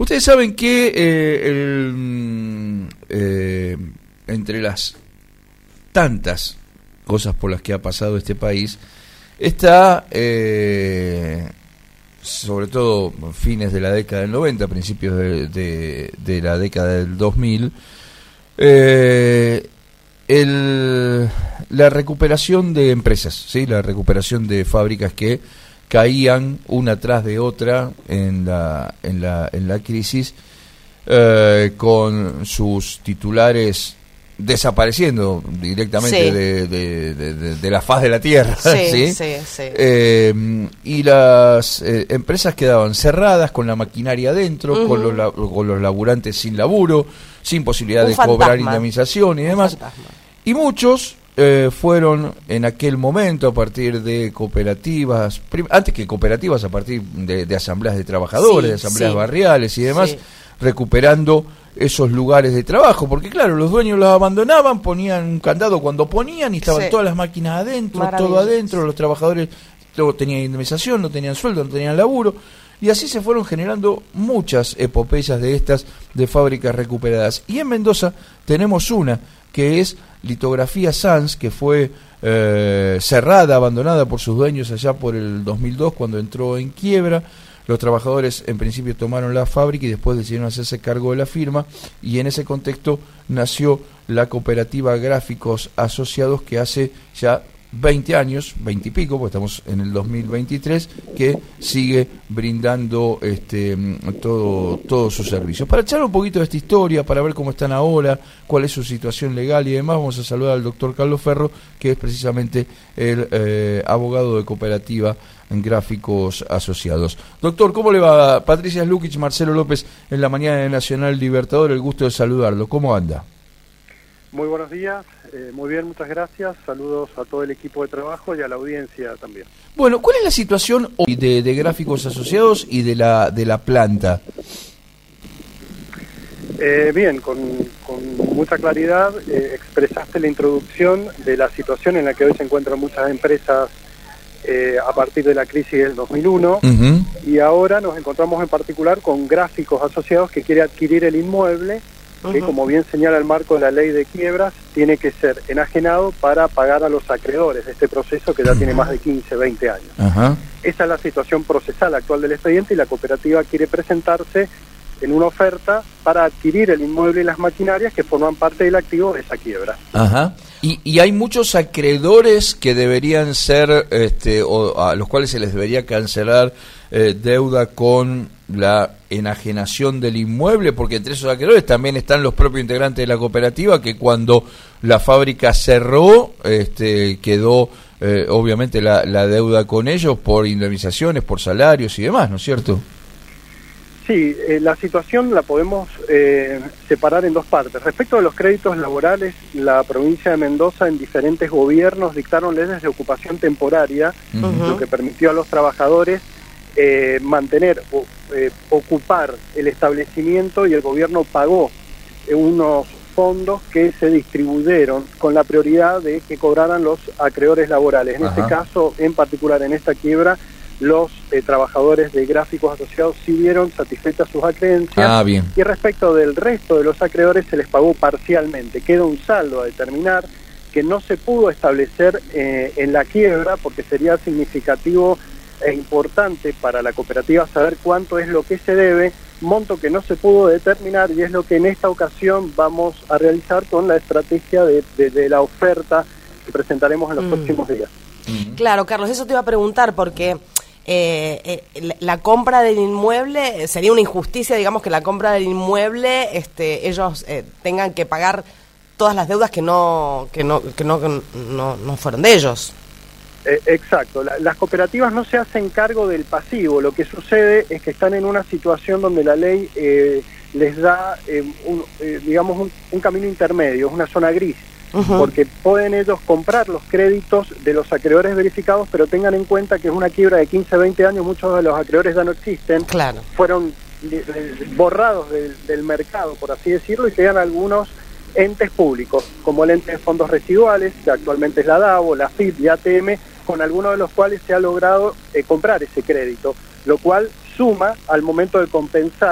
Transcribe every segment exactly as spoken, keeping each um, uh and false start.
Ustedes saben que eh, el, eh, entre las tantas cosas por las que ha pasado este país está, eh, sobre todo fines de la década del noventa, principios de, de, de la década del dos mil, eh, el, la recuperación de empresas, ¿sí? La recuperación de fábricas que caían una tras de otra en la, en la, en la crisis, eh, con sus titulares desapareciendo directamente, sí, de, de, de, de, de la faz de la tierra, sí, ¿sí? sí, sí. Eh, y las eh, empresas quedaban cerradas con la maquinaria adentro, uh-huh, con los, con los laburantes sin laburo, sin posibilidad Un de fantasma. cobrar indemnización y demás. Y muchos eh, fueron en aquel momento, a partir de cooperativas, prim- antes que cooperativas, a partir de, de asambleas de trabajadores, sí, de asambleas sí. barriales y demás, sí. recuperando esos lugares de trabajo, porque claro, los dueños los abandonaban, ponían un candado cuando ponían y estaban sí. todas las máquinas adentro, todo adentro, los trabajadores no tenían indemnización, no tenían sueldo, no tenían laburo, y así se fueron generando muchas epopeyas de estas, de fábricas recuperadas. Y en Mendoza tenemos una, que es Litografía Sanz, que fue eh, cerrada, abandonada por sus dueños allá por el dos mil dos, cuando entró en quiebra. Los trabajadores en principio tomaron la fábrica y después decidieron hacerse cargo de la firma, y en ese contexto nació la cooperativa Gráficos Asociados, que hace ya veinte años, veinte y pico, porque estamos en el dos mil veintitrés, que sigue brindando este todo todos sus servicios. Para echar un poquito de esta historia, para ver cómo están ahora, cuál es su situación legal y demás, vamos a saludar al doctor Carlos Ferro, que es precisamente el eh, abogado de cooperativa en Gráficos Asociados. Doctor, ¿cómo le va? Patricia Slukic, Marcelo López, en la mañana de Nacional Libertador, el gusto de saludarlo. ¿Cómo anda? Muy buenos días, eh, muy bien, muchas gracias. Saludos a todo el equipo de trabajo y a la audiencia también. Bueno, ¿cuál es la situación hoy de, de Gráficos Asociados y de la de la planta? Eh, bien, con, con mucha claridad eh, expresaste la introducción de la situación en la que hoy se encuentran muchas empresas eh, a partir de la crisis del dos mil uno, uh-huh, y ahora nos encontramos en particular con Gráficos Asociados, que quiere adquirir el inmueble, que, como bien señala el marco de la ley de quiebras, tiene que ser enajenado para pagar a los acreedores de este proceso, que ya uh-huh. tiene más de quince, veinte años. Uh-huh. Esa es la situación procesal actual del expediente, y la cooperativa quiere presentarse en una oferta para adquirir el inmueble y las maquinarias que forman parte del activo de esa quiebra. Ajá. Y, y hay muchos acreedores que deberían ser, este, o a los cuales se les debería cancelar eh, deuda con la enajenación del inmueble, porque entre esos acreedores también están los propios integrantes de la cooperativa, que cuando la fábrica cerró, este, quedó eh, obviamente la, la deuda con ellos por indemnizaciones, por salarios y demás, ¿no es cierto? Sí, eh, la situación la podemos eh, separar en dos partes. Respecto a los créditos laborales, la provincia de Mendoza en diferentes gobiernos dictaron leyes de ocupación temporaria, uh-huh, lo que permitió a los trabajadores eh, mantener o eh, ocupar el establecimiento, y el gobierno pagó eh, unos fondos que se distribuyeron con la prioridad de que cobraran los acreedores laborales. En Ajá. este caso, en particular en esta quiebra, los eh, trabajadores de Gráficos Asociados sí vieron satisfechas sus acreencias, ah, bien. y respecto del resto de los acreedores se les pagó parcialmente. Queda un saldo a determinar que no se pudo establecer eh, en la quiebra, porque sería significativo e importante para la cooperativa saber cuánto es lo que se debe, monto que no se pudo determinar, y es lo que en esta ocasión vamos a realizar con la estrategia de, de, de la oferta que presentaremos en los mm. próximos días. Claro, Carlos, eso te iba a preguntar, porque Eh, eh, la, la compra del inmueble, sería una injusticia, digamos, que la compra del inmueble este, ellos eh, tengan que pagar todas las deudas que no que no que no, que no, no fueron de ellos. Eh, exacto, la, las cooperativas no se hacen cargo del pasivo. Lo que sucede es que están en una situación donde la ley eh, les da eh, un, eh, digamos un, un camino intermedio, una zona gris. Uh-huh. Porque pueden ellos comprar los créditos de los acreedores verificados, pero tengan en cuenta que es una quiebra de quince, veinte años, muchos de los acreedores ya no existen, claro. fueron eh, borrados del, del mercado, por así decirlo, y quedan algunos entes públicos, como el ente de fondos residuales, que actualmente es la DAVO, la F I P y A T M, con algunos de los cuales se ha logrado eh, comprar ese crédito, lo cual suma al momento de compensar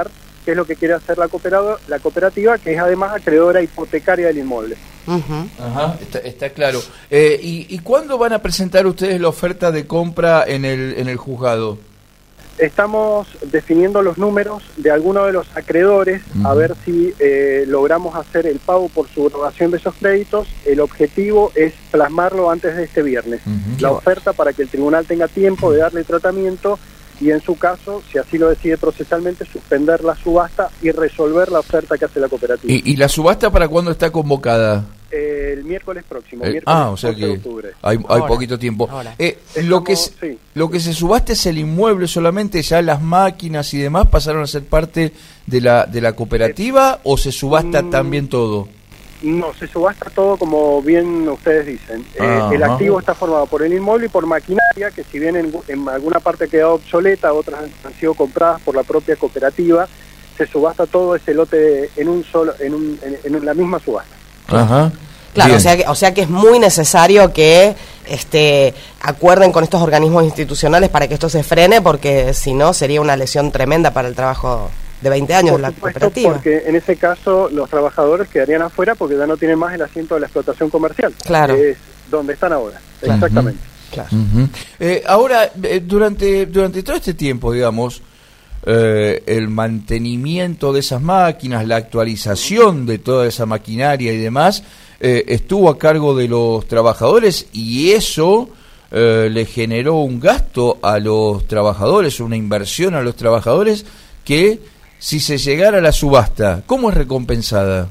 qué es lo que quiere hacer la cooperativa, la cooperativa que es además acreedora hipotecaria del inmueble. Uh-huh. Ajá, está, está claro. Eh, ¿y, ¿Y cuándo van a presentar ustedes la oferta de compra en el, en el juzgado? Estamos definiendo los números de algunos de los acreedores, uh-huh. a ver si eh, logramos hacer el pago por subrogación de esos créditos. El objetivo es plasmarlo antes de este viernes. Uh-huh. La oferta para que el tribunal tenga tiempo de darle tratamiento y en su caso, si así lo decide procesalmente, suspender la subasta y resolver la oferta que hace la cooperativa. ¿Y, y la subasta para cuándo está convocada? Eh, el miércoles próximo, eh, miércoles ah, o sea que de octubre. hay, hay poquito tiempo. Eh, Estamos, lo que se, sí. lo que se subasta es el inmueble solamente, ya las máquinas y demás pasaron a ser parte de la de la cooperativa, eh, o se subasta mm, también todo. No, se subasta todo como bien ustedes dicen. Eh, el activo está formado por el inmueble y por maquinaria, que si bien en, en alguna parte ha quedado obsoleta, otras han sido compradas por la propia cooperativa, se subasta todo ese lote en un solo, en, un, en, en la misma subasta. Ajá. Claro, o sea, que, o sea que es muy necesario que este acuerden con estos organismos institucionales para que esto se frene, porque si no sería una lesión tremenda para el trabajo de veinte años por de la supuesto, cooperativa. Porque en ese caso los trabajadores quedarían afuera porque ya no tienen más el asiento de la explotación comercial. Claro. Que es donde están ahora. Claro. Exactamente. Claro. Uh-huh. eh, ahora, eh, durante, durante todo este tiempo, digamos, eh, el mantenimiento de esas máquinas, la actualización de toda esa maquinaria y demás, eh, estuvo a cargo de los trabajadores y eso eh, le generó un gasto a los trabajadores, una inversión a los trabajadores que, si se llegara a la subasta, ¿cómo es recompensada?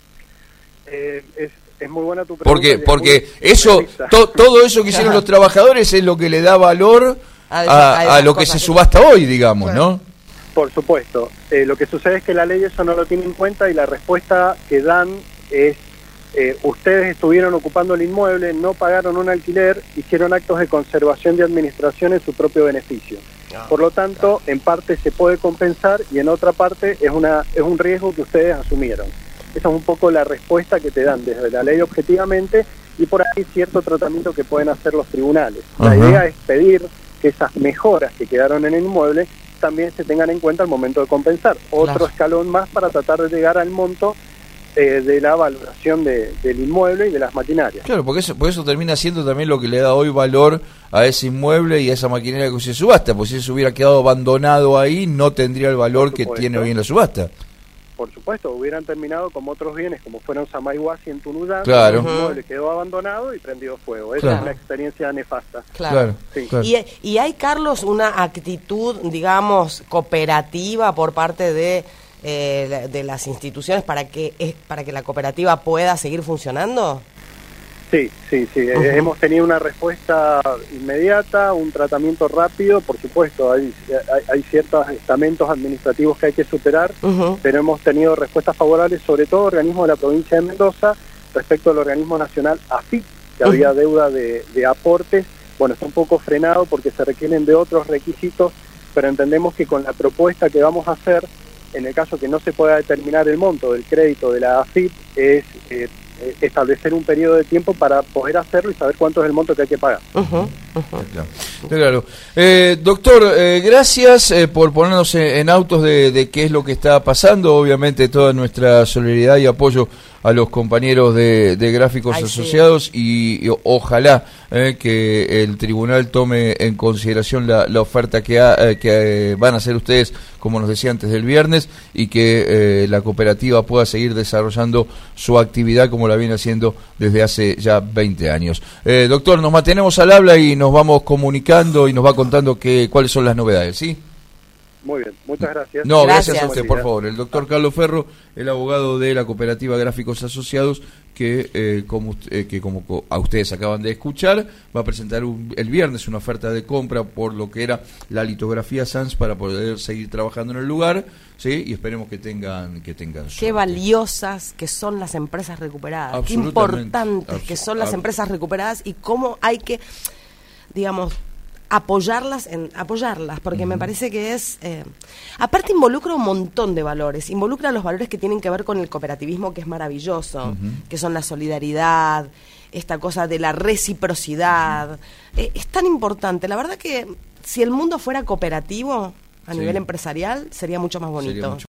Eh, es, es muy buena tu pregunta. Porque, porque eso, to, todo eso que hicieron los trabajadores es lo que le da valor a, a, a lo que se subasta hoy, digamos, bueno. ¿no? Por supuesto. Eh, lo que sucede es que la ley eso no lo tiene en cuenta y la respuesta que dan es, eh, ustedes estuvieron ocupando el inmueble, no pagaron un alquiler, hicieron actos de conservación y administración en su propio beneficio. Por lo tanto, en parte se puede compensar y en otra parte es una es un riesgo que ustedes asumieron. Esa es un poco la respuesta que te dan desde la ley objetivamente y por ahí cierto tratamiento que pueden hacer los tribunales. La uh-huh. idea es pedir que esas mejoras que quedaron en el inmueble también se tengan en cuenta al momento de compensar. Otro claro. escalón más para tratar de llegar al monto eh, de la valoración de, del inmueble y de las maquinarias. Claro, porque eso, porque eso termina siendo también lo que le da hoy valor a ese inmueble y a esa maquinaria que se subasta, porque si se hubiera quedado abandonado ahí no tendría el valor que tiene hoy en la subasta. Por supuesto, hubieran terminado como otros bienes, como fueron Samayhuasi en Tunuyán, claro. el inmueble quedó abandonado y prendido fuego. Esa claro. es una experiencia nefasta. Claro. claro. Sí. claro. Y, y hay, Carlos, una actitud, digamos, cooperativa por parte de eh, de las instituciones para que eh, para que la cooperativa pueda seguir funcionando. Sí, sí, sí. Uh-huh. Eh, hemos tenido una respuesta inmediata, un tratamiento rápido, por supuesto, hay, hay, hay ciertos estamentos administrativos que hay que superar, uh-huh. pero hemos tenido respuestas favorables, sobre todo organismos de la provincia de Mendoza, respecto al organismo nacional A F I P, que uh-huh. había deuda de, de aportes. Bueno, está un poco frenado porque se requieren de otros requisitos, pero entendemos que con la propuesta que vamos a hacer, en el caso que no se pueda determinar el monto del crédito de la A F I P, es eh, establecer un periodo de tiempo para poder hacerlo y saber cuánto es el monto que hay que pagar. Uh-huh, uh-huh. Claro. Claro. Eh, doctor, eh, gracias eh, por ponernos en, en autos de, de qué es lo que está pasando. Obviamente toda nuestra solidaridad y apoyo a los compañeros de, de Gráficos Ay, Asociados sí. y, y ojalá eh, que el tribunal tome en consideración la, la oferta que, ha, eh, que eh, van a hacer ustedes, como nos decía antes del viernes, y que eh, la cooperativa pueda seguir desarrollando su actividad como la viene haciendo desde hace ya veinte años. Eh, doctor, nos mantenemos al habla y nos vamos comunicando y nos va contando que, cuáles son las novedades, ¿sí? Muy bien, muchas gracias. No, gracias, gracias a usted, por favor. El doctor Carlos Ferro, el abogado de la cooperativa Gráficos Asociados, que eh, como eh, que como a ustedes acaban de escuchar, va a presentar un, el viernes una oferta de compra por lo que era la litografía Sans para poder seguir trabajando en el lugar, sí, y esperemos que tengan que tengan suerte. Qué valiosas que son las empresas recuperadas, qué importantes Abs- que son las Abs- empresas recuperadas y cómo hay que, digamos, apoyarlas en apoyarlas porque uh-huh. me parece que es eh, aparte involucra un montón de valores, involucra los valores que tienen que ver con el cooperativismo, que es maravilloso, uh-huh. que son la solidaridad, esta cosa de la reciprocidad, uh-huh. eh, es tan importante. La verdad que si el mundo fuera cooperativo a sí. nivel empresarial sería mucho más bonito.